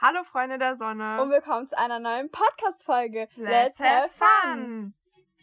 Hallo Freunde der Sonne. Und willkommen zu einer neuen Podcast-Folge. Let's have fun!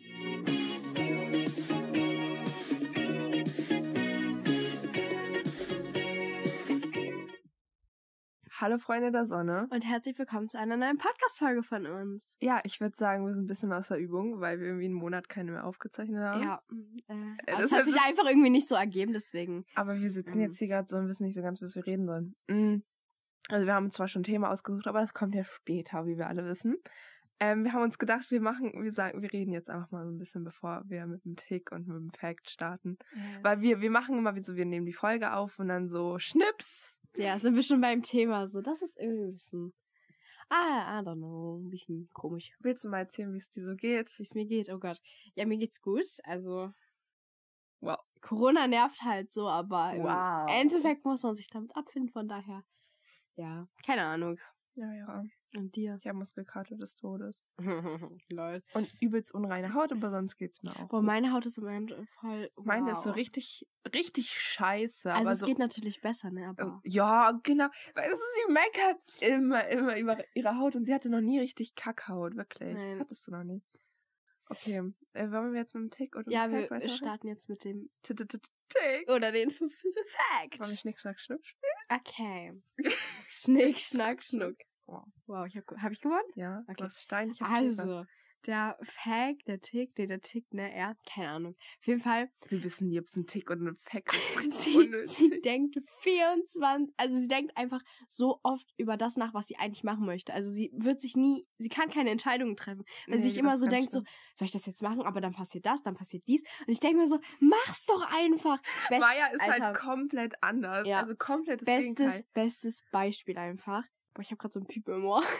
Hallo Freunde der Sonne. Und herzlich willkommen zu einer neuen Podcast-Folge von uns. Ja, ich würde sagen, wir sind ein bisschen aus der Übung, weil wir irgendwie einen Monat keine mehr aufgezeichnet haben. Ja, das es hat sich einfach irgendwie nicht so ergeben, deswegen. Aber wir sitzen jetzt hier gerade so und wissen nicht so ganz, was wir reden sollen. Also wir haben zwar schon ein Thema ausgesucht, aber das kommt ja später, wie wir alle wissen. Wir haben uns gedacht, wir reden jetzt einfach mal so ein bisschen, bevor wir mit dem Tick und mit dem Fact starten. Yes. Weil wir machen immer wie so, wir nehmen die Folge auf und dann so Schnips. Ja, sind wir schon beim Thema. So, das ist irgendwie ein bisschen, I don't know, ein bisschen komisch. Willst du mal erzählen, wie es dir so geht? Wie es mir geht, oh Gott. Ja, mir geht's gut, also Wow. Corona nervt halt so, aber Wow. im Endeffekt muss man sich damit abfinden, von daher, ja, keine Ahnung. Ja. Und dir? Ich habe Muskelkater des Todes. Lol. Und übelst unreine Haut, aber sonst geht's mir auch. Boah, meine Haut ist im Moment voll. Wow. Meine ist so richtig scheiße. Also aber es so, geht natürlich besser, ne? Aber ja, genau. Weißt du, sie meckert immer über ihre Haut und sie hatte noch nie richtig Kackhaut, wirklich. Nein. Hattest du noch nie. Okay, wollen wir jetzt mit dem Tick oder ja, dem Fact wir weitermachen? starten jetzt mit dem Tick. oder den Fact. Wollen wir Schnick, Schnack, Schnuck? Okay. Schnick, Schnack, Schnuck. Wow. Wow, hab ich gewonnen? Ja, Okay. du hast Stein, ich hab Schäfer. Also, der Fact, der Tick, ne, er, keine Ahnung. Auf jeden Fall. Wir wissen nie, ob es ein Tick oder ein Fact ist. Sie denkt 24, also sie denkt einfach so oft über das nach, was sie eigentlich machen möchte. Also sie kann keine Entscheidungen treffen. Weil sie sich immer so denkt, so, soll ich das jetzt machen? Aber dann passiert das, dann passiert dies. Und ich denke mir so, mach's doch einfach. Maya ist halt komplett anders. Ja. Also komplettes Gegenteil. Bestes Beispiel einfach. Boah, ich habe gerade so ein Piepen im Ohr.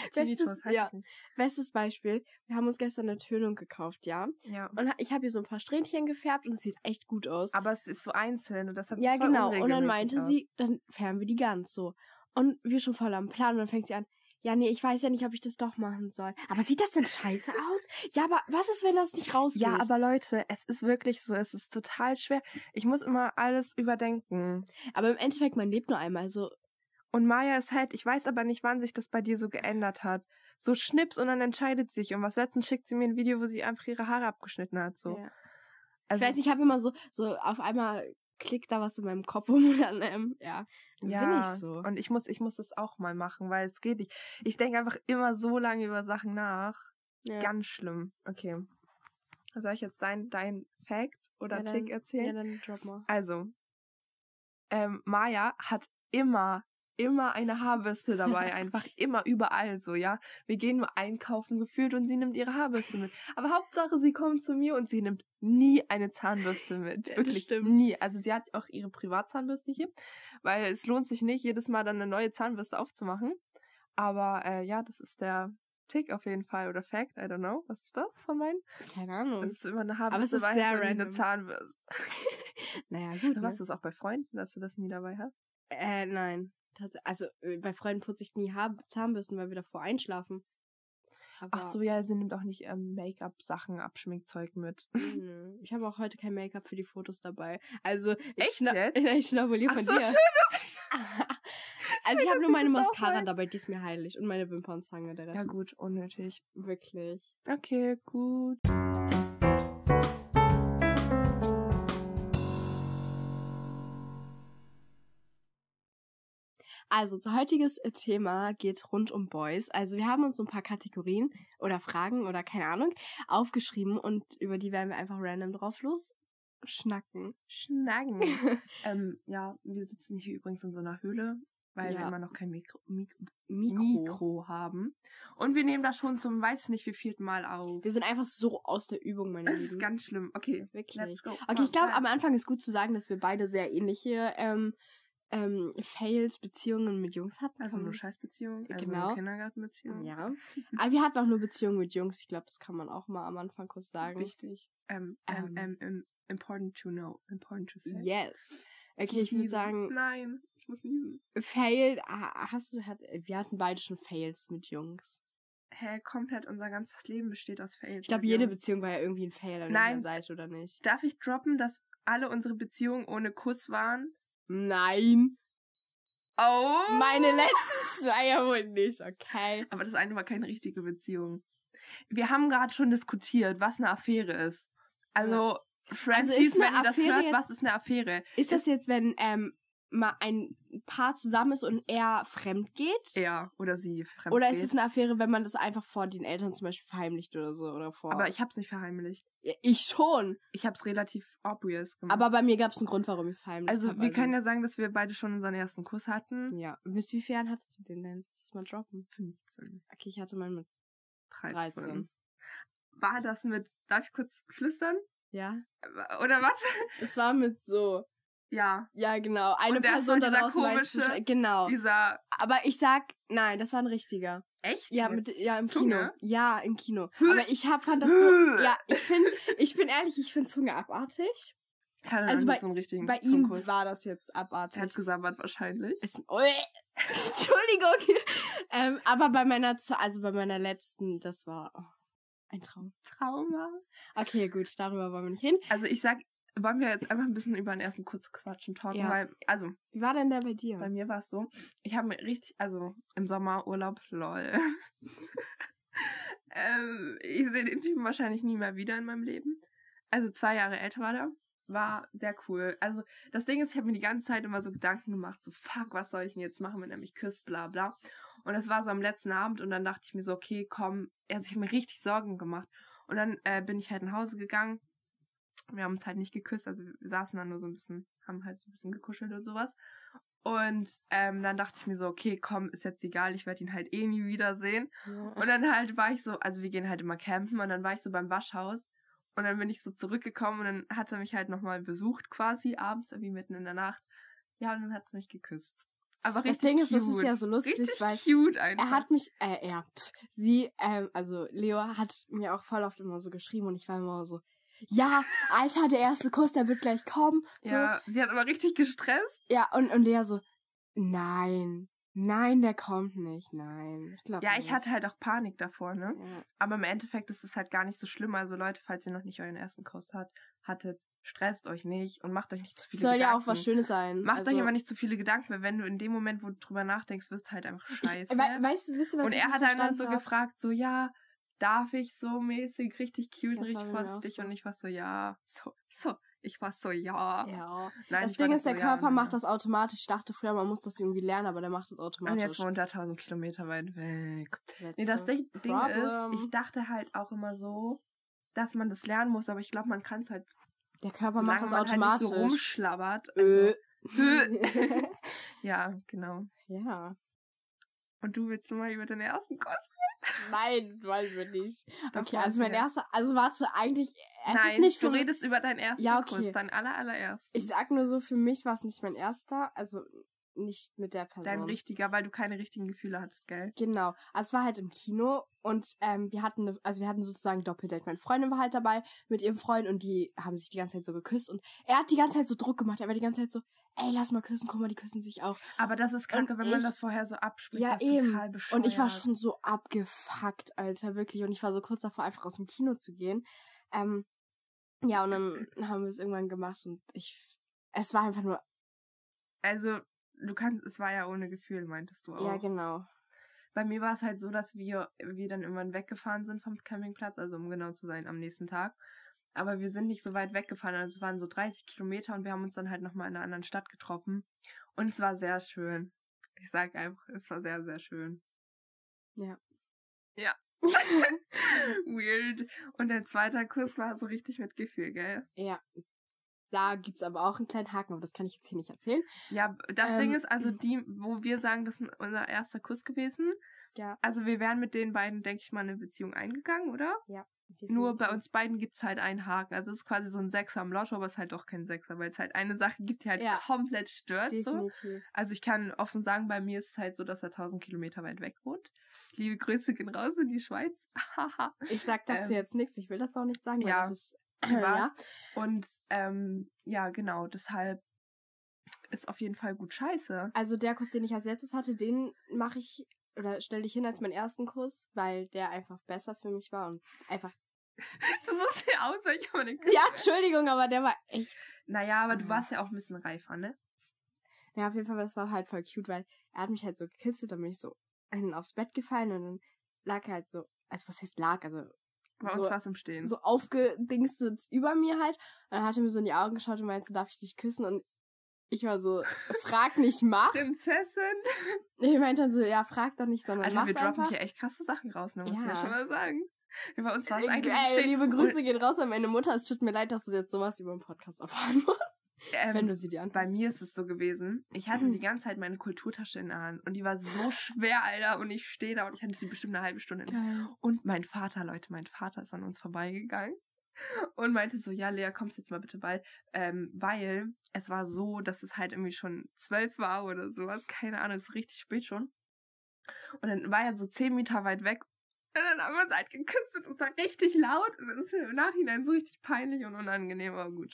Bestes Beispiel. Wir haben uns gestern eine Tönung gekauft, ja? Ja. Und ich habe hier so ein paar Strähnchen gefärbt und es sieht echt gut aus. Aber es ist so einzeln und das hat ja, voll genau. Und dann unregelmäßig meinte aus. sie, dann färben wir die ganz so. Und wir schon voll am Plan und dann fängt sie an, ja, nee, ich weiß ja nicht, ob ich das doch machen soll. Aber sieht das denn scheiße aus? Ja, aber was ist, wenn das nicht rausgeht? Ja, aber Leute, es ist wirklich so, es ist total schwer. Ich muss immer alles überdenken. Aber im Endeffekt, man lebt nur einmal, so. Und Maya ist halt, ich weiß aber nicht, wann sich das bei dir so geändert hat. So Schnips und dann entscheidet sie sich. Und was letztens schickt sie mir ein Video, wo sie einfach ihre Haare abgeschnitten hat. So. Ja. Also ich weiß nicht, ich habe immer so auf einmal klickt da was in meinem Kopf und dann, bin ich so. Und ich muss das auch mal machen, weil es geht nicht. Ich denke einfach immer so lange über Sachen nach. Ja. Ganz schlimm. Okay. Soll ich jetzt dein Fact oder Tick erzählen? Ja, dann drop mal. Also, Maya hat immer eine Haarbürste dabei, einfach immer überall so, ja. Wir gehen nur einkaufen gefühlt und sie nimmt ihre Haarbürste mit. Aber Hauptsache, sie kommt zu mir und sie nimmt nie eine Zahnbürste mit. Wirklich nie. Also sie hat auch ihre Privatzahnbürste hier, weil es lohnt sich nicht, jedes Mal dann eine neue Zahnbürste aufzumachen. Aber das ist der Tick auf jeden Fall oder Fact, I don't know. Was ist das von meinen? Keine Ahnung. Das ist immer eine Haarbürste, aber es ist sehr random. random. Eine Zahnbürste. Naja, gut. Oder hast du es auch bei Freunden, dass du das nie dabei hast? Nein. Also bei Freunden putze ich nie Zahnbürsten, weil wir davor einschlafen. Aber ach so, ja, sie nimmt auch nicht Make-up-Sachen, Abschminkzeug mit. Ich habe auch heute kein Make-up für die Fotos dabei. Also echt jetzt? Ich schnabuliere von so, dir. Schön, also ich habe nur meine Mascara dabei, die ist mir heilig. Und meine Wimpernzange, der Rest. Ja gut, unnötig. Wirklich. Okay, gut. Also, unser heutiges Thema geht rund um Boys. Also, wir haben uns so ein paar Kategorien oder Fragen oder keine Ahnung aufgeschrieben und über die werden wir einfach random drauf schnacken. Ja, wir sitzen hier übrigens in so einer Höhle, weil wir immer noch kein Mikro haben. Und wir nehmen das schon zum weiß nicht wie vierten Mal auf. Wir sind einfach so aus der Übung, meine Lieben. Das ist ganz schlimm. Okay, wirklich. Let's go. Okay, ich glaube, am Anfang ist gut zu sagen, dass wir beide sehr ähnliche Fails, Beziehungen mit Jungs hatten. Also nur Scheißbeziehungen, also genau. Kindergartenbeziehungen. Ja. Aber wir hatten auch nur Beziehungen mit Jungs. Ich glaube, das kann man auch mal am Anfang kurz sagen. Wichtig. Important to know. Important to say. Yes. Okay, ich würde sagen... Nein, ich muss niesen. Fail, wir hatten beide schon Fails mit Jungs. Komplett unser ganzes Leben besteht aus Fails. Ich glaube, jede Beziehung war ja irgendwie ein Fail an Nein. der Seite, oder nicht? Darf ich droppen, dass alle unsere Beziehungen ohne Kuss waren? Nein. Oh! Meine letzten 2 ja wohl nicht, okay. Aber das eine war keine richtige Beziehung. Wir haben gerade schon diskutiert, was eine Affäre ist. Also, Francis, wenn ihr das hört, was ist eine Affäre? Ist das jetzt, wenn mal ein Paar zusammen ist und er fremd geht? Er oder sie fremd Oder geht. ist es eine Affäre, wenn man das einfach vor den Eltern zum Beispiel verheimlicht oder so? Oder vor... Aber ich hab's nicht verheimlicht. Ja, ich schon. Ich hab's relativ obvious gemacht. Aber bei mir gab's einen Grund, warum ich es verheimlicht habe. Also, wir können ja sagen, dass wir beide schon unseren ersten Kuss hatten. Ja. Bis wie viel Jahren hattest du den denn? Lass es mal droppen. 15. Okay, ich hatte meinen mit 13. 13. War das mit, darf ich kurz flüstern? Ja. Oder was? Es war mit so... Ja. Ja, genau. Eine Und Person da dieser draußen weiß komische, Bescheid. Genau. Dieser... Aber ich sag, nein, das war ein richtiger. Echt? Ja, jetzt? im Zunge? Kino. Ja, im Kino. Aber fand das so... Ja, ich bin ehrlich, ich finde Zunge abartig. Also bei, so einen richtigen bei ihm war das jetzt abartig. Er hat gesabbert wahrscheinlich. Entschuldigung. Aber bei meiner letzten, das war ein Trauma. Okay, gut, darüber wollen wir nicht hin. Also ich sag, wollen wir jetzt einfach ein bisschen über den ersten Kuss quatschen, talken, Ja. weil, also... Wie war denn der bei dir? Bei mir war es so, ich habe mir richtig, also im Sommer Urlaub, lol. Ich sehe den Typen wahrscheinlich nie mehr wieder in meinem Leben. Also 2 Jahre älter war der. War sehr cool. Also das Ding ist, ich habe mir die ganze Zeit immer so Gedanken gemacht, so fuck, was soll ich denn jetzt machen, wenn er mich küsst, bla bla. Und das war so am letzten Abend und dann dachte ich mir so, okay, komm, also ich habe mir richtig Sorgen gemacht. Und dann bin ich halt nach Hause gegangen. Wir haben uns halt nicht geküsst, also wir saßen dann nur so ein bisschen, haben halt so ein bisschen gekuschelt und sowas. Und dann dachte ich mir so, okay, komm, ist jetzt egal, ich werde ihn halt eh nie wiedersehen. Ja. Und dann halt war ich so, also wir gehen halt immer campen und dann war ich so beim Waschhaus und dann bin ich so zurückgekommen und dann hat er mich halt nochmal besucht quasi, abends, irgendwie mitten in der Nacht. Ja, und dann hat er mich geküsst. Aber richtig das Ding ist, cute. das ist ja so lustig, richtig weil cute einfach. er hat mich, also Leo hat mir auch voll oft immer so geschrieben und ich war immer so, ja, Alter, der erste Kuss, der wird gleich kommen. So. Ja, sie hat aber richtig gestresst. Ja, und Lea so, nein, der kommt nicht, nein. Ich glaube Ja, nicht. ich hatte halt auch Panik davor, ne? Ja. Aber im Endeffekt ist es halt gar nicht so schlimm. Also Leute, falls ihr noch nicht euren ersten Kuss hattet, stresst euch nicht und macht euch nicht zu viele Soll Gedanken. ja auch was Schönes sein. Macht euch aber nicht zu viele Gedanken, weil wenn du in dem Moment, wo du drüber nachdenkst, wird es halt einfach scheiße. Wisst ihr, was und ich er hat dann so hab? gefragt, so, ja, darf ich so mäßig, richtig cute, Das richtig war mir auch vorsichtig so. und ich war so, ja, ich war so, ja. Ja. Nein, Das ich war Ding nicht ist, der so, Körper ja, macht das automatisch. Ich dachte früher, man muss das irgendwie lernen, aber der macht das Und automatisch. jetzt wohnt er 1000 Kilometer weit weg. That's Nee, das the Ding ist, problem. ich dachte halt auch immer so, dass man das lernen muss, aber ich glaube, man kann es halt, Der Körper solange macht das man automatisch. halt nicht so rumschlabbert. Also, Ö. ja, genau. Ja. Und du willst mal über deinen ersten Kuss? Nein, wollen wir nicht. Doch, Okay, also mein ja. erster, also warte, eigentlich, es Nein, ist nicht du für redest über deinen ersten Ja, okay. Kuss, deinen allerersten. Ich sag nur so, für mich war es nicht mein erster, also nicht mit der Person. Dein richtiger, weil du keine richtigen Gefühle hattest, gell? Genau. Also es war halt im Kino und wir hatten sozusagen Doppeldate. Meine Freundin war halt dabei mit ihrem Freund und die haben sich die ganze Zeit so geküsst und er hat die ganze Zeit so Druck gemacht. Er war die ganze Zeit so, ey, lass mal küssen, guck mal, die küssen sich auch. Aber das ist kacke, Und wenn man ich- das vorher so abspricht. Ja, das ist eben. total bescheuert. Und ich war schon so abgefuckt, Alter, wirklich. Und ich war so kurz davor, einfach aus dem Kino zu gehen. Ja, und dann haben wir es irgendwann gemacht und es war einfach nur, Also, es war ja ohne Gefühl, meintest du auch. ja, genau. Bei mir war es halt so, dass wir dann irgendwann weggefahren sind vom Campingplatz, also um genau zu sein, am nächsten Tag. Aber wir sind nicht so weit weggefahren, also es waren so 30 Kilometer und wir haben uns dann halt nochmal in einer anderen Stadt getroffen. Und es war sehr schön. Ich sag einfach, es war sehr, sehr schön. Ja. Ja. Weird. Und der zweite Kuss war so richtig mit Gefühl, gell? Ja. Da gibt's aber auch einen kleinen Haken, aber das kann ich jetzt hier nicht erzählen. Ja, das Ding ist also wo wir sagen, das ist unser erster Kuss gewesen. Ja. Also wir wären mit den beiden, denke ich mal, eine Beziehung eingegangen, oder? Ja. Nur bei uns beiden gibt's halt einen Haken. Also es ist quasi so ein Sechser im Lotto, aber es ist halt doch kein Sechser, weil es halt eine Sache gibt, die halt Ja. komplett stört. So. Definitiv. Also ich kann offen sagen, bei mir ist es halt so, dass er 1000 Kilometer weit weg wohnt. Liebe Grüße gehen raus in die Schweiz. Ich sag dazu jetzt nichts, ich will das auch nicht sagen, weil ja. das ist Privat. ja. Und ja, genau, deshalb ist auf jeden Fall gut scheiße. Also der Kuss, den ich als letztes hatte, den mache ich oder stelle ich hin als meinen ersten Kuss, weil der einfach besser für mich war und einfach. Du suchst ja aus, weil ich aber den Ja, Entschuldigung, aber der war echt. Naja, aber du warst ja auch ein bisschen reifer, ne? Ja, auf jeden Fall, das war halt voll cute, weil er hat mich halt so gekitzelt, dann bin ich so hinten aufs Bett gefallen und dann lag er halt so, also was heißt lag, also Bei uns war es im Stehen. so aufgedingstet über mir halt. Und dann hat er mir so in die Augen geschaut und meinte, darf ich dich küssen? Und ich war so, frag nicht, mach. Prinzessin. Ich meinte dann so, ja, frag doch nicht, sondern Also mach's wir droppen einfach. hier echt krasse Sachen raus, ne, muss ich ja Ja. schon mal sagen. Bei uns war es eigentlich Liebe Grüße gehen raus an meine Mutter. Es tut mir leid, dass du jetzt sowas über den Podcast erfahren musst. Wenn du sie dir Bei anhörst. mir ist es so gewesen, ich hatte die ganze Zeit meine Kulturtasche in der Hand und die war so schwer, Alter, und ich stehe da und ich hatte sie bestimmt eine halbe Stunde in der Hand. Geil. Und mein Vater ist an uns vorbeigegangen und meinte so, ja, Lea, kommst jetzt mal bitte bald, weil es war so, dass es halt irgendwie schon 12 war oder sowas, keine Ahnung, es ist richtig spät schon. Und dann war er so 10 Meter weit weg und dann haben wir uns halt geküsst und es war richtig laut und das ist mir im Nachhinein so richtig peinlich und unangenehm, aber gut,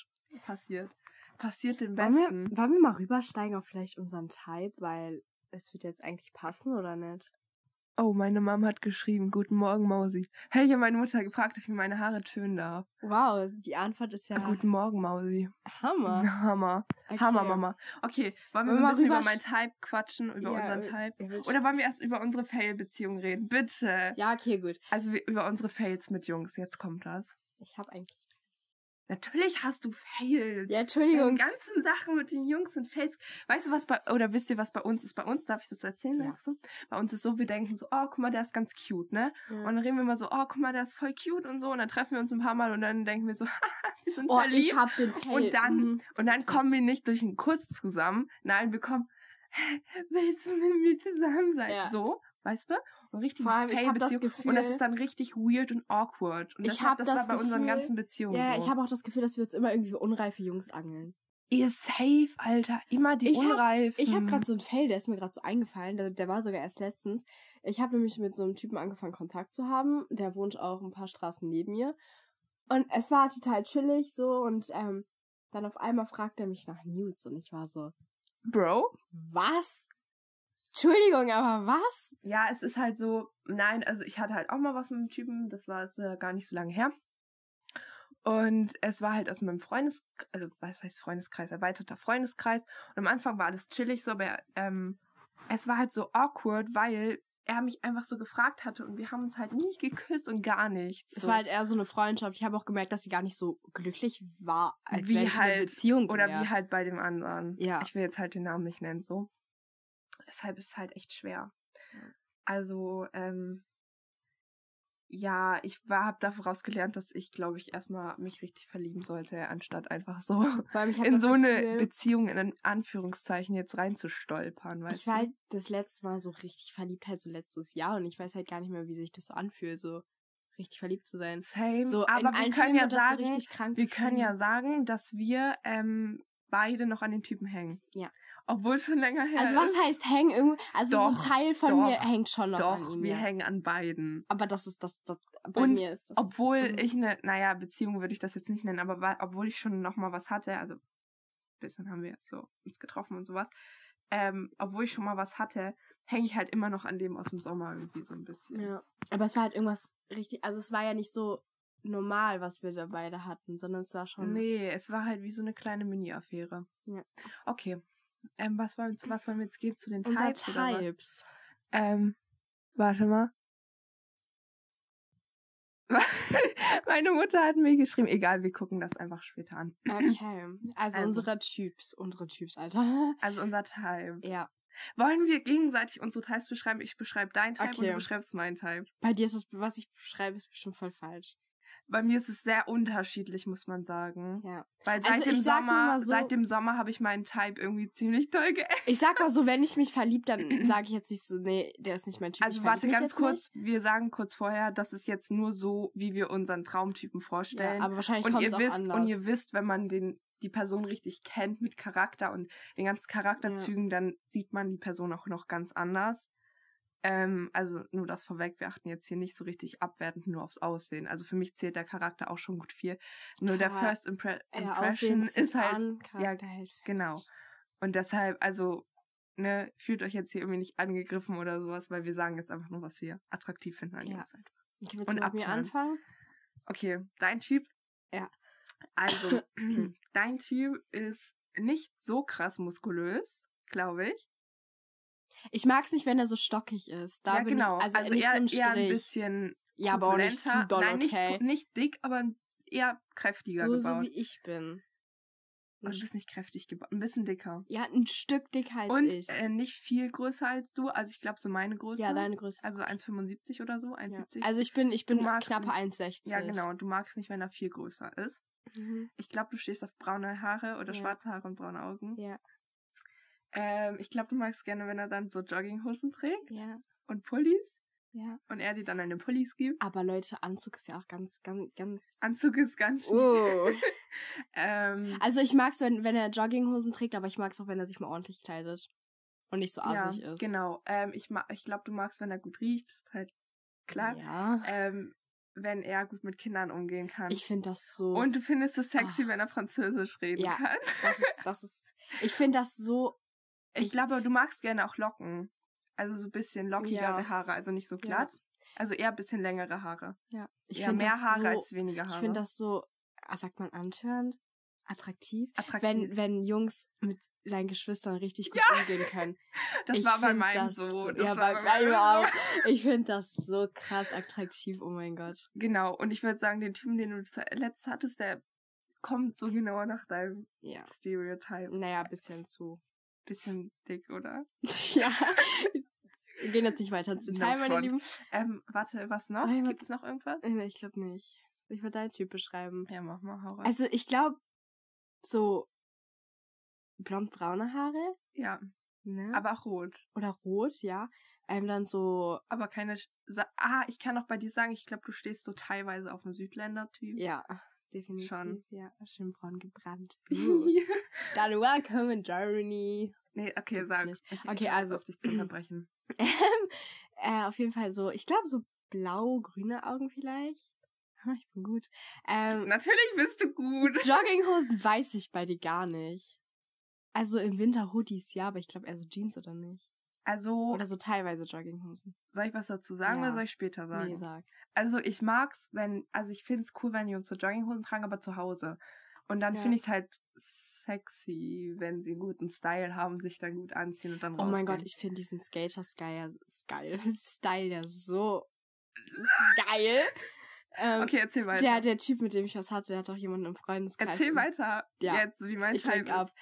passiert den Besten. Wollen wir mal rübersteigen auf vielleicht unseren Type, weil es wird jetzt eigentlich passen, oder nicht? Oh, meine Mom hat geschrieben, guten Morgen, Mausi. Hey, ich habe meine Mutter gefragt, ob ich mir meine Haare tönen darf. Wow, die Antwort ist ja Guten Morgen, Mausi. Hammer. Hammer. Okay. Hammer, Mama. Okay, wollen wir so ein bisschen über meinen Type quatschen, über unseren Type? Oder wollen wir erst über unsere Fail-Beziehung reden? Bitte. Ja, okay, gut. Also über unsere Fails mit Jungs, jetzt kommt das. Ich habe eigentlich... Natürlich hast du Fails. Ja, Entschuldigung. Die ganzen Sachen mit den Jungs sind Fails. Weißt du, wisst ihr, was bei uns ist? Bei uns, darf ich das erzählen? Ja. Einfach so? Bei uns ist so, wir denken so, oh, guck mal, der ist ganz cute, ne? Ja. Und dann reden wir immer so, oh, guck mal, der ist voll cute und so. Und dann treffen wir uns ein paar Mal und dann denken wir so, haha, wir sind Oh, verliebt. ich hab den Fail. Und dann kommen wir nicht durch einen Kuss zusammen. Nein, wir kommen, willst du mit mir zusammen sein? Ja. So, weißt du? Und richtig Vor allem, ich hab das Fail-Beziehung. Gefühl- Und das ist dann richtig weird und awkward. Und das war bei unseren ganzen Beziehungen Ja, so. ich habe auch das Gefühl, dass wir uns immer irgendwie für unreife Jungs angeln. Ihr safe, Alter. Immer die Unreifen. Ich habe gerade so einen Fail, der ist mir gerade so eingefallen. Der war sogar erst letztens. Ich habe nämlich mit so einem Typen angefangen, Kontakt zu haben. Der wohnt auch ein paar Straßen neben mir. Und es war total chillig so. Und dann auf einmal fragt er mich nach Nudes. Und ich war so, Bro? was? Entschuldigung, aber was? Ja, es ist halt so, nein, also ich hatte halt auch mal was mit einem Typen, das war gar nicht so lange her. Und es war halt aus meinem was heißt Freundeskreis, erweiterter Freundeskreis. Und am Anfang war alles chillig so, aber es war halt so awkward, weil er mich einfach so gefragt hatte und wir haben uns halt nie geküsst und gar nichts. Es so. war halt eher so eine Freundschaft. Ich habe auch gemerkt, dass sie gar nicht so glücklich war, als Wie wenn es eine halt- Beziehung Oder wäre. wie halt bei dem anderen. Ja. Ich will jetzt halt den Namen nicht nennen, so. Deshalb ist es halt echt schwer. Ja. Also, ja, ich habe daraus gelernt, dass ich, glaube ich, erstmal mich richtig verlieben sollte, anstatt einfach so Vor allem, ich hab in das so eine Gefühl- Beziehung in Anführungszeichen jetzt reinzustolpern, weißt Ich war du? halt das letzte Mal so richtig verliebt, halt so letztes Jahr. Und ich weiß halt gar nicht mehr, wie sich das so anfühlt, so richtig verliebt zu sein. Same, So, aber in wir allen können Filmen ja wird das so sagen, richtig krank wir können ja beschrieben. sagen, dass wir beide noch an den Typen hängen. Ja. Obwohl schon länger her Also was ist. heißt hängen? Irgendwie, also so Doch, ein Teil von doch, mir hängt schon noch an Doch, ihm. wir Ja. hängen an beiden. Aber das ist das bei Und mir ist das. Obwohl Mhm. ich Beziehung würde ich das jetzt nicht nennen, aber obwohl ich schon noch mal was hatte, also ein bisschen haben wir jetzt so uns getroffen und sowas, obwohl ich schon mal was hatte, hänge ich halt immer noch an dem aus dem Sommer irgendwie so ein bisschen. Ja. Aber es war halt irgendwas richtig, also es war ja nicht so normal, was wir da beide hatten, sondern es war schon... Nee, es war halt wie so eine kleine Mini-Affäre. Ja. Okay. Was wollen wir jetzt gehen? Zu den Unser Types oder was? Types. Warte mal. Meine Mutter hat mir geschrieben, egal, wir gucken das einfach später an. Okay. Also Also. unsere Typs, Alter. Also unser Type. Ja. Wollen wir gegenseitig unsere Types beschreiben? Ich beschreibe dein Type und Okay. du beschreibst mein Type. Bei dir ist es, was ich beschreibe, ist bestimmt voll falsch. Bei mir ist es sehr unterschiedlich, muss man sagen. Ja. Weil Also ich sag mir mal so- seit dem Sommer habe ich meinen Type irgendwie ziemlich doll geändert. Ich sag mal so, wenn ich mich verlieb, dann sage ich jetzt nicht so, nee, der ist nicht mein Typ. Also ich warte verlieb mich ganz jetzt kurz, wir sagen kurz vorher, das ist jetzt nur so, wie wir unseren Traumtypen Nicht. vorstellen. Ja, aber wahrscheinlich und kommt ihr es auch wisst, anders. wenn man die Person richtig kennt mit Charakter und den ganzen Charakterzügen, dann sieht man die Person auch noch ganz anders. Also nur das vorweg, wir achten jetzt hier nicht so richtig abwertend nur aufs Aussehen. Also für mich zählt der Charakter auch schon gut viel. Nur der Klar. First Impression ist halt, Charakter hält fest. genau. Und deshalb, also, ne, fühlt euch jetzt hier irgendwie nicht angegriffen oder sowas, weil wir sagen jetzt einfach nur, was wir attraktiv finden an Ja. Jungs einfach. Okay, willst Und du mit mir abtören. anfangen? Okay, dein Typ? Ja. Also, dein Typ ist nicht so krass muskulös. glaube ich. Ich mag es nicht, wenn er so stockig ist. Da ja, bin genau. Ich, also eher, so ein eher ein bisschen ja, aber auch nicht zu doll, Nein, okay. nicht dick, aber eher kräftiger gebaut. So wie ich bin. Aber du bist nicht kräftig gebaut, ein bisschen dicker. Ja, ein Stück dicker als ich. Und nicht viel größer als du. Also ich glaube so meine Größe. Ja, deine Größe. Also 1,75 oder so, 1,70. Ja. Also ich bin knappe 1,60. Ja, genau. Und du magst nicht, wenn er viel größer ist. Mhm. Ich glaube, du stehst auf braune Haare oder schwarze Haare und braune Augen. Ja. Ich glaube, du magst gerne, wenn er dann so Jogginghosen trägt. Ja. Und Pullis. Ja. Und er dir dann eine Pullis gibt. Aber Leute, Anzug ist ja auch ganz... Anzug ist ganz schön. Oh. Also ich mag's, wenn er Jogginghosen trägt, aber ich mag's auch, wenn er sich mal ordentlich kleidet. Und nicht so assig ist. Genau. Ich glaube, du magst, wenn er gut riecht. Ist halt klar. Ja. Wenn er gut mit Kindern umgehen kann. Ich finde das so... Und du findest es sexy, wenn er Französisch reden kann. Das ist... Ich finde das so... Ich glaube, du magst gerne auch Locken. Also so ein bisschen lockigere Haare, also nicht so glatt. Ja. Also eher ein bisschen längere Haare. Ja. Ich finde mehr Haare als weniger Haare. Ich finde das so, sagt man antörend? Attraktiv? Wenn Jungs mit seinen Geschwistern richtig gut umgehen können. Das war bei meinem so. Das war bei meinem auch. Ich finde das so krass attraktiv, oh mein Gott. Genau, und ich würde sagen, den Typen, den du zuletzt hattest, der kommt so genauer nach deinem Stereotype. Naja, bisschen dick, oder? Ja. Wir gehen jetzt nicht weiter ins Detail, meine Lieben. Warte, was noch? Gibt's noch irgendwas? Nee, ich glaube nicht. Ich würde deinen Typ beschreiben. Ja, mach mal, hau rein. Also, ich glaube, so blond-braune Haare. Ja. Ne? Aber auch rot. Oder rot, ja. Dann so... Aber keine... ich kann auch bei dir sagen, ich glaube, du stehst so teilweise auf einen Südländer-Typ. Ja, definitiv. Schon. Ja, schön braun gebrannt. Dann welcome in Germany. Nee, okay, sag. Okay, also auf dich zu unterbrechen. Auf jeden Fall so, ich glaube so blau-grüne Augen vielleicht. Ich bin gut. Natürlich bist du gut. Jogginghosen weiß ich bei dir gar nicht. Also im Winter Hoodies, ja, aber ich glaube eher so Jeans oder nicht. Also... Oder so teilweise Jogginghosen. Soll ich was dazu sagen oder soll ich später sagen? Nee, sag. Also ich mag's, ich find's cool, wenn die uns so Jogginghosen tragen, aber zu Hause. Und dann finde ich's halt sexy, wenn sie einen guten Style haben, sich dann gut anziehen und dann rausgehen. Oh mein Gott, ich finde diesen Skater-Style ja so geil. Okay, erzähl weiter. Der Typ, mit dem ich was hatte, der hat auch jemanden im Freundeskreis. Erzähl weiter. Ja. Jetzt, wie mein Teil ist. Ab.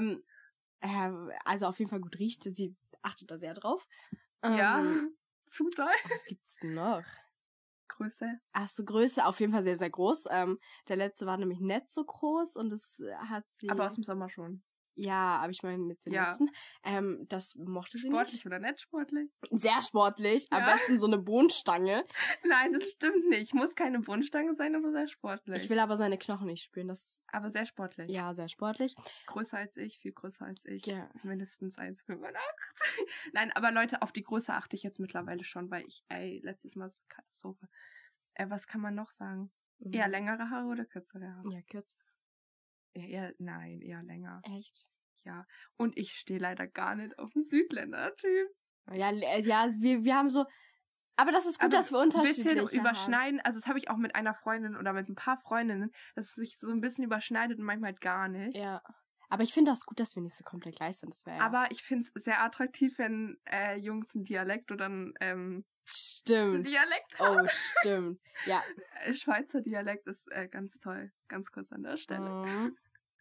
Also auf jeden Fall gut riecht. Sie achtet da sehr drauf. Ja, zu doll. Was gibt's denn noch? Größe. Ach so, Größe, auf jeden Fall sehr, sehr groß. Der letzte war nämlich nicht so groß und das hat sie... Aber aus dem Sommer schon. Ja, aber ich meine jetzt den letzten. Das mochte sie sportlich nicht. Oder nicht sportlich? Sehr sportlich. Am besten so eine Bohnenstange. Nein, das stimmt nicht. Muss keine Bohnenstange sein, aber sehr sportlich. Ich will aber seine Knochen nicht spüren. Aber sehr sportlich. Ja, sehr sportlich. Größer als ich, viel größer als ich. Ja. Mindestens 1,85. Nein, aber Leute, auf die Größe achte ich jetzt mittlerweile schon, weil letztes Mal so eine Katastrophe. Was kann man noch sagen? Mhm. Eher längere Haare oder kürzere Haare? Ja, kürzer. Eher länger. Echt? Ja. Und ich stehe leider gar nicht auf den Südländer-Typ. Ja, wir haben so... Aber das ist gut, dass wir unterschiedlich ein bisschen überschneiden. Also das habe ich auch mit einer Freundin oder mit ein paar Freundinnen, dass es sich so ein bisschen überschneidet und manchmal halt gar nicht. Ja. Aber ich finde das gut, dass wir nicht so komplett gleich sind. Das aber ich finde es sehr attraktiv, wenn Jungs einen Dialekt oder einen stimmt. Dialekt haben. Oh, stimmt. Ja. Schweizer Dialekt ist ganz toll. Ganz kurz an der Stelle. Mhm.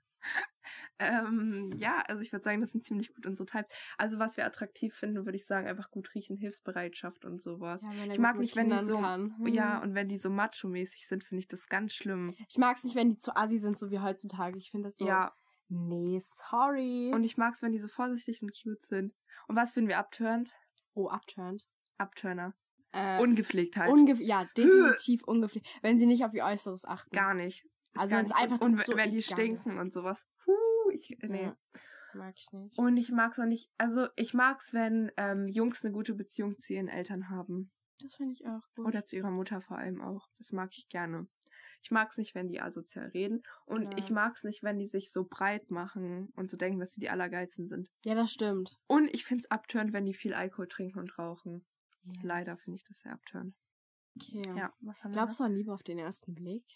Also ich würde sagen, das sind ziemlich gut unsere Types. Also was wir attraktiv finden, würde ich sagen, einfach gut riechen, Hilfsbereitschaft und sowas. Ja, ich mag nicht, wenn die so ja, und wenn die so macho-mäßig sind, finde ich das ganz schlimm. Ich mag es nicht, wenn die zu assi sind, so wie heutzutage. Ich finde das so... Ja. Nee, sorry. Und ich mag es, wenn die so vorsichtig und cute sind. Und was finden wir abturnt? Oh, abturnt. Abturner. Ungepflegt halt. Ja, definitiv ungepflegt. Wenn sie nicht auf ihr Äußeres achten. Gar nicht. Also wenn es einfach und wenn die stinken und sowas. Nee. Ja, mag ich nicht. Und ich mag es auch nicht, also ich mag es, wenn Jungs eine gute Beziehung zu ihren Eltern haben. Das finde ich auch gut. Oder zu ihrer Mutter vor allem auch. Das mag ich gerne. Ich mag es nicht, wenn die asozial reden. Und ich mag es nicht, wenn die sich so breit machen und so denken, dass sie die Allergeilsten sind. Ja, das stimmt. Und ich finde es abtörend, wenn die viel Alkohol trinken und rauchen. Yes. Leider finde ich das sehr abtörend. Okay. Ja, was haben Glaubst du an Liebe auf den ersten Blick?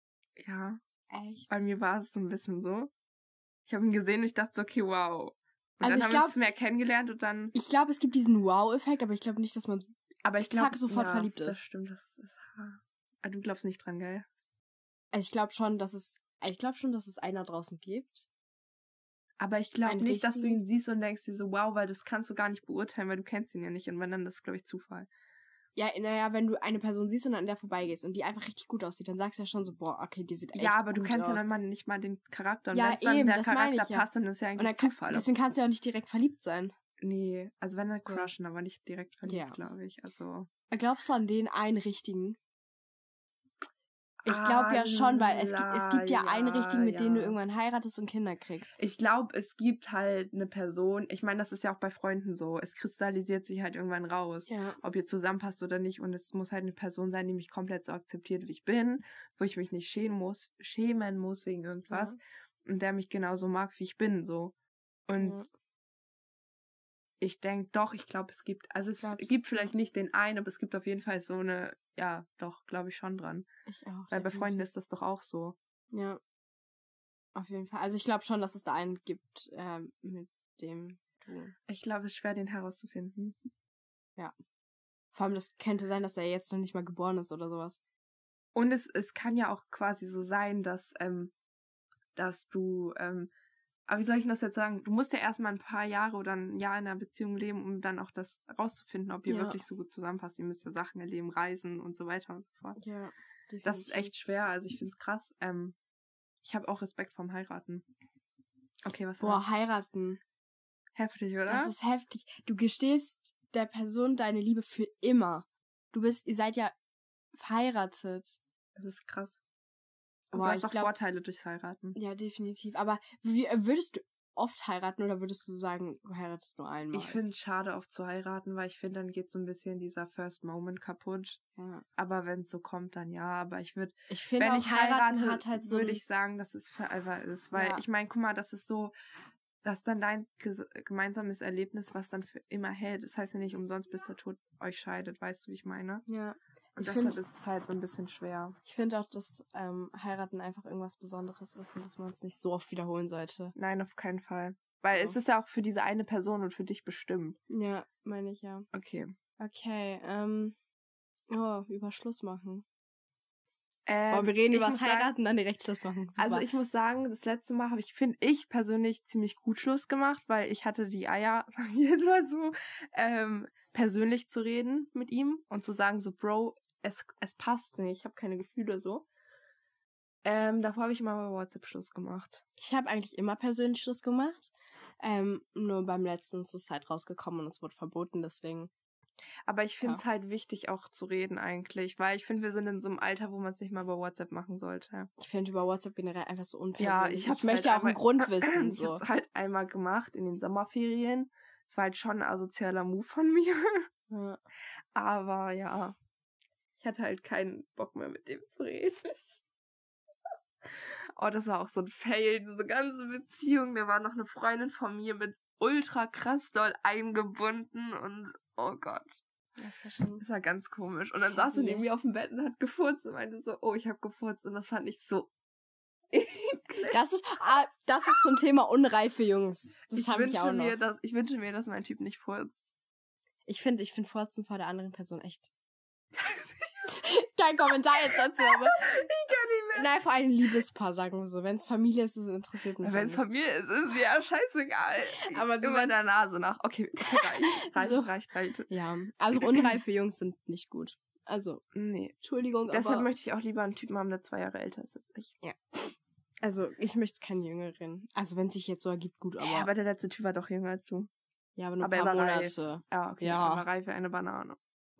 Ja. Echt? Bei mir war es so ein bisschen so. Ich habe ihn gesehen und ich dachte so, okay, wow. Und Also dann ich haben wir uns glaub- mehr kennengelernt und dann... Ich glaube, es gibt diesen Wow-Effekt, aber ich glaube nicht, dass man Aber ich glaube, zack, sofort verliebt das ist. stimmt. Das ist... Ah, du glaubst nicht dran, gell? Also ich glaube schon, dass es einen da draußen gibt. Aber ich glaube Einen nicht, dass du richtigen? ihn siehst und denkst dir so, wow, weil das kannst du gar nicht beurteilen, weil du kennst ihn ja nicht. Und wenn, dann ist es, glaube ich, Zufall. Ja, naja, wenn du eine Person siehst und an der vorbeigehst und die einfach richtig gut aussieht, dann sagst du ja schon so, boah, okay, die sieht echt Ja, aber du gut kennst ja aus. dann mal nicht mal den Charakter. Und Ja, wenn es dann eben, der das meine Charakter ich ja. passt, dann ist es ja Und eigentlich dann Zufall. deswegen kannst du ja auch nicht direkt verliebt sein. Nee, also wenn dann Ja. crushen, aber nicht direkt verliebt, Ja. glaube ich. Also... Glaubst du an den einen richtigen? Ich glaube ja schon, weil es gibt ja einen richtigen, mit dem du irgendwann heiratest und Kinder kriegst. Ich glaube, es gibt halt eine Person, ich meine, das ist ja auch bei Freunden so, es kristallisiert sich halt irgendwann raus, Ja. ob ihr zusammenpasst oder nicht, und es muss halt eine Person sein, die mich komplett so akzeptiert, wie ich bin, wo ich mich nicht schämen muss wegen irgendwas, und der mich genauso mag, wie ich bin, so. Und ich denke doch, ich glaube, es gibt, also es gibt vielleicht nicht den einen, aber es gibt auf jeden Fall so eine, ja, doch, glaube ich schon dran. Ich auch. Weil bei Freunden ist das doch auch so. Ja. Auf jeden Fall. Also ich glaube schon, dass es da einen gibt, mit dem du... Ich glaube, es ist schwer, den herauszufinden. Ja. Vor allem, das könnte sein, dass er jetzt noch nicht mal geboren ist oder sowas. Und es kann ja auch quasi so sein, dass du, aber wie soll ich das jetzt sagen? Du musst ja erstmal ein paar Jahre oder ein Jahr in einer Beziehung leben, um dann auch das rauszufinden, ob ihr wirklich so gut zusammenpasst. Ihr müsst ja Sachen erleben, reisen und so weiter und so fort. Ja, definitiv. Das ist echt schwer, also ich finde es krass. Ich habe auch Respekt vorm Heiraten. Okay, was Boah, heiraten. Heftig, oder? Das ist heftig. Du gestehst der Person deine Liebe für immer. Ihr seid ja verheiratet. Das ist krass. Aber du hast auch Vorteile durchs Heiraten. Ja, definitiv. Aber würdest du oft heiraten oder würdest du sagen, du heiratest nur einmal? Ich finde es schade, oft zu heiraten, weil ich finde, dann geht so ein bisschen dieser First Moment kaputt. Ja. Aber wenn es so kommt, dann ja. Aber ich finde, wenn ich heirate, hat halt so würde ich sagen, dass es forever ist. Weil ich meine, guck mal, das ist so, dass dann dein gemeinsames Erlebnis, was dann für immer hält. Das heißt ja nicht umsonst, bis der Tod euch scheidet. Weißt du, wie ich meine? Ja. Und deshalb ist es halt so ein bisschen schwer. Ich finde auch, dass Heiraten einfach irgendwas Besonderes ist und dass man es nicht so oft wiederholen sollte. Nein, auf keinen Fall. Weil es ist ja auch für diese eine Person und für dich bestimmt. Ja, meine ich ja. Okay. Okay, über Schluss machen. Wir reden über das Heiraten, dann direkt Schluss machen. Super. Also ich muss sagen, das letzte Mal habe ich persönlich ziemlich gut Schluss gemacht, weil ich hatte die Eier, jetzt mal so, persönlich zu reden mit ihm und zu sagen so, Bro, es passt nicht, ich habe keine Gefühle so. Davor habe ich immer bei WhatsApp Schluss gemacht. Ich habe eigentlich immer persönlich Schluss gemacht. Nur beim letzten ist es halt rausgekommen und es wurde verboten, deswegen. Aber ich finde es halt wichtig, auch zu reden eigentlich, weil ich finde, wir sind in so einem Alter, wo man es nicht mal bei WhatsApp machen sollte. Ich finde über WhatsApp generell einfach so unpersönlich. Ja, ich möchte auch einen Grund wissen. So. Ich habe es halt einmal gemacht in den Sommerferien. Es war halt schon ein asozialer Move von mir. Ja. Aber ja, ich hatte halt keinen Bock mehr mit dem zu reden. Oh, das war auch so ein Fail, diese ganze Beziehung. Da war noch eine Freundin von mir mit ultra krass doll eingebunden und oh Gott. Das war ganz komisch. Und dann saß sie neben mir auf dem Bett und hat gefurzt und meinte so, oh, ich habe gefurzt. Und das fand ich so eklig. Das ist zum Thema unreife Jungs. Ich wünsche mir, dass mein Typ nicht furzt. Ich finde Furzen vor der anderen Person echt. Kein Kommentar jetzt dazu, aber ich kann nicht mehr. Nein, vor allem ein Liebespaar, sagen wir so. Wenn es Familie ist, interessiert mich. Wenn es Familie ist, ist mir ja scheißegal. Aber so immer der Nase nach. Okay, reicht. Ja, also unreife Jungs sind nicht gut. Also, nee. Entschuldigung, deshalb möchte ich auch lieber einen Typen haben, der 2 Jahre älter ist als ich. Ja. Also, ich möchte keinen Jüngeren. Also, wenn es sich jetzt so ergibt, gut, aber... Ja, aber der letzte Typ war doch jünger als du. Ja, aber nur ein paar paar Monate. Reif. Ja, okay. Ja. Er war reif wie eine Banane.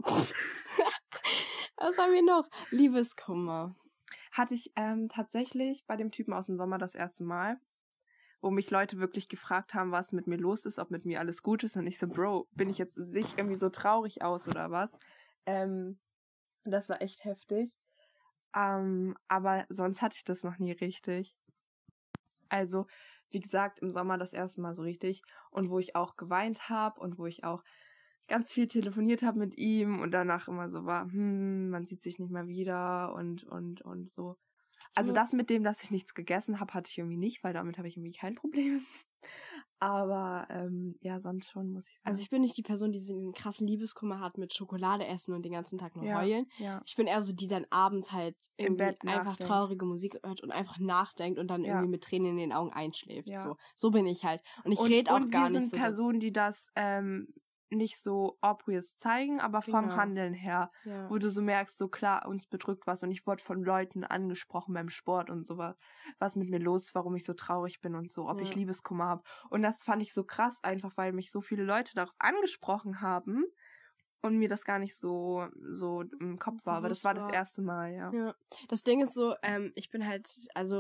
Was haben wir noch? Liebeskummer. Hatte ich tatsächlich bei dem Typen aus dem Sommer das erste Mal, wo mich Leute wirklich gefragt haben, was mit mir los ist, ob mit mir alles gut ist. Und ich so, Bro, bin ich jetzt irgendwie so traurig aus oder was? Das war echt heftig. Aber sonst hatte ich das noch nie richtig. Also, wie gesagt, im Sommer das erste Mal so richtig. Und wo ich auch geweint habe und wo ich auch ganz viel telefoniert habe mit ihm und danach immer so war, man sieht sich nicht mehr wieder und so. Also das mit dem, dass ich nichts gegessen habe, hatte ich irgendwie nicht, weil damit habe ich irgendwie kein Problem. Aber ja, sonst schon, muss ich sagen. Also ich bin nicht die Person, die diesen krassen Liebeskummer hat mit Schokolade essen und den ganzen Tag nur heulen. Ja. Ich bin eher so, die dann abends halt irgendwie Im Bett einfach nachdenkt. traurige Musik hört und einfach nachdenkt und dann irgendwie mit Tränen in den Augen einschläft. Ja. So bin ich halt. Und ich rede auch gar nicht so. Und wir sind Personen, die das nicht so obvious zeigen, aber vom Handeln her, wo du so merkst, so klar, uns bedrückt was und ich wurde von Leuten angesprochen beim Sport und sowas, was mit mir los ist, warum ich so traurig bin und so, ob ich Liebeskummer habe. Und das fand ich so krass einfach, weil mich so viele Leute darauf angesprochen haben und mir das gar nicht so im Kopf war, aber das war das erste Mal, Ja, das Ding ist so, ich bin halt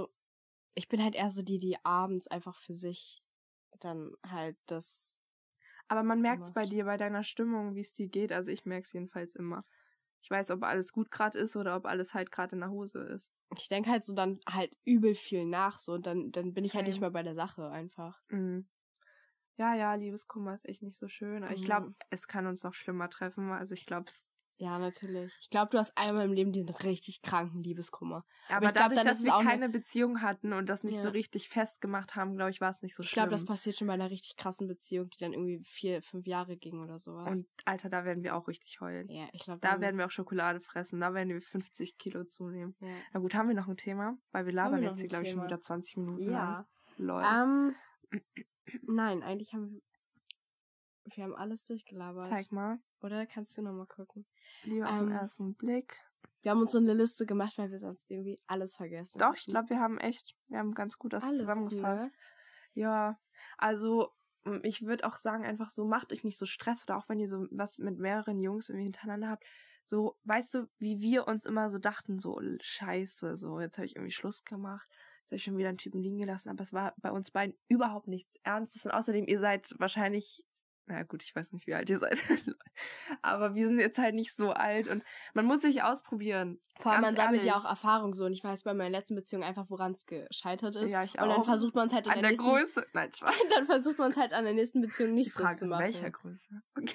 eher so die abends einfach für sich dann halt das. Aber man merkt es bei dir, bei deiner Stimmung, wie es dir geht. Also ich merke es jedenfalls immer. Ich weiß, ob alles gut gerade ist oder ob alles halt gerade in der Hose ist. Ich denke halt so dann halt übel viel nach so und dann bin ich halt nicht mehr bei der Sache einfach. Mhm. Ja, Liebeskummer ist echt nicht so schön. Aber ich glaube, es kann uns noch schlimmer treffen. Also ich glaube es. Ja, natürlich. Ich glaube, du hast einmal im Leben diesen richtig kranken Liebeskummer. Aber ich dadurch, dass wir keine Beziehung hatten und das nicht so richtig festgemacht haben, glaube ich, war es nicht so schlimm. Ich glaube, das passiert schon bei einer richtig krassen Beziehung, die dann irgendwie 4-5 Jahre ging oder sowas. Und Alter, da werden wir auch richtig heulen. Ja, ich glaube. Da werden wir auch Schokolade fressen. Da werden wir 50 Kilo zunehmen. Ja. Na gut, haben wir noch ein Thema? Weil wir labern jetzt hier, glaube ich, schon wieder 20 Minuten lang. Lol. Nein, eigentlich haben wir haben alles durchgelabert. Zeig mal. Oder kannst du nochmal gucken? Lieber auf den ersten Blick. Wir haben uns so eine Liste gemacht, weil wir sonst irgendwie alles vergessen. Doch, ich glaube, wir haben ganz gut das zusammengefasst. Ne? Ja, also ich würde auch sagen, einfach so, macht euch nicht so Stress oder auch wenn ihr so was mit mehreren Jungs irgendwie hintereinander habt. So, weißt du, wie wir uns immer so dachten, so scheiße, so jetzt habe ich irgendwie Schluss gemacht. Jetzt habe ich schon wieder einen Typen liegen gelassen, aber es war bei uns beiden überhaupt nichts Ernstes. Und außerdem, ihr seid wahrscheinlich... Na gut, ich weiß nicht, wie alt ihr seid. Aber wir sind jetzt halt nicht so alt und man muss sich ausprobieren. Vor allem, man sammelt ja auch Erfahrung so. Und ich weiß bei meiner letzten Beziehung einfach, woran es gescheitert ist. Ja, ich auch. Und dann versucht man es halt an der nächsten... Größe. Nein, Spaß. Dann versucht man es halt an der nächsten Beziehung nicht so zu machen. Welcher Größe? Okay.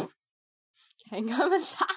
Kein Kommentar.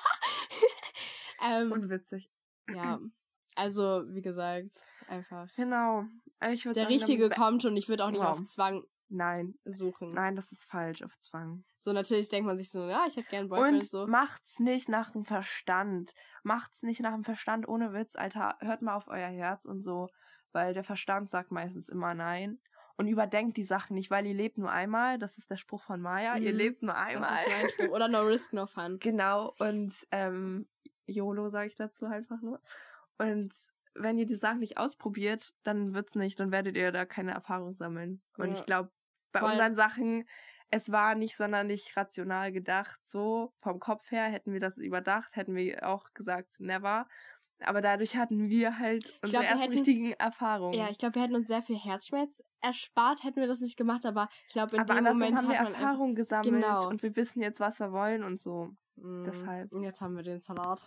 Unwitzig. Ja, also, wie gesagt, einfach. Genau. Ich der sagen, Richtige kommt und ich würde auch nicht auf Zwang suchen. Nein, das ist falsch, auf Zwang. So, natürlich denkt man sich so, ja, ich hätte gern einen Boyfriend. Und so. Macht's nicht nach dem Verstand. Macht's nicht nach dem Verstand, ohne Witz, Alter. Hört mal auf euer Herz und so, weil der Verstand sagt meistens immer nein. Und überdenkt die Sachen nicht, weil ihr lebt nur einmal. Das ist der Spruch von Maya. Ihr lebt nur einmal. Das ist mein Spruch. Oder no risk, no fun. Genau. Und YOLO sage ich dazu einfach nur. Und wenn ihr die Sachen nicht ausprobiert, dann wird's nicht. Dann werdet ihr da keine Erfahrung sammeln. Und ich glaube, bei unseren Sachen, es war nicht sonderlich rational gedacht. So, vom Kopf her hätten wir das überdacht, hätten wir auch gesagt, never. Aber dadurch hatten wir halt unsere ersten richtigen Erfahrungen. Ja, ich glaube, wir hätten uns sehr viel Herzschmerz erspart, hätten wir das nicht gemacht. Aber ich glaube, in dem Moment haben wir Erfahrung gesammelt. Genau. Und wir wissen jetzt, was wir wollen und so. Deshalb. Und jetzt haben wir den Salat.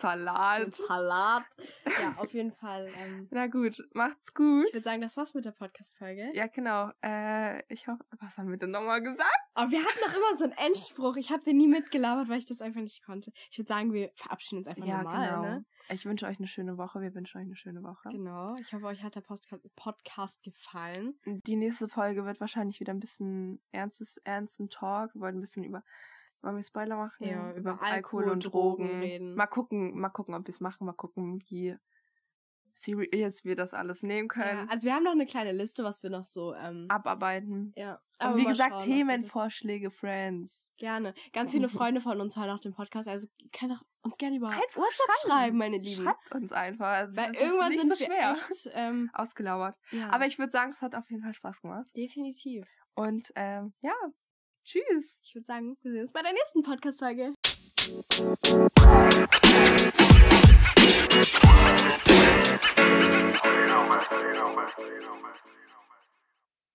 Ja, auf jeden Fall. Na gut, macht's gut. Ich würde sagen, das war's mit der Podcast-Folge. Ja, genau. Ich hoffe, was haben wir denn nochmal gesagt? Aber wir hatten doch immer so einen Endspruch. Ich habe den nie mitgelabert, weil ich das einfach nicht konnte. Ich würde sagen, wir verabschieden uns einfach normal, genau. Ne? Ich wünsche euch eine schöne Woche. Wir wünschen euch eine schöne Woche. Genau. Ich hoffe, euch hat der Podcast gefallen. Die nächste Folge wird wahrscheinlich wieder ein bisschen ernsten Talk. Wir wollen ein bisschen wollen wir Spoiler machen? Ja, über Alkohol und Drogen reden. Mal gucken, ob wir es machen. Mal gucken, wie serious wir das alles nehmen können. Ja, also wir haben noch eine kleine Liste, was wir noch so abarbeiten. Ja. Und wie gesagt, Themenvorschläge, Friends. Gerne. Ganz viele Freunde von uns hören auch den Podcast. Also ihr könnt auch uns gerne über WhatsApp schreiben, meine Lieben. Schreibt uns einfach. Also weil irgendwann ist sind nicht so schwer. Echt, ausgelauert. Ja. Aber ich würde sagen, es hat auf jeden Fall Spaß gemacht. Definitiv. Und ja, tschüss. Ich würde sagen, wir sehen uns bei der nächsten Podcast-Folge.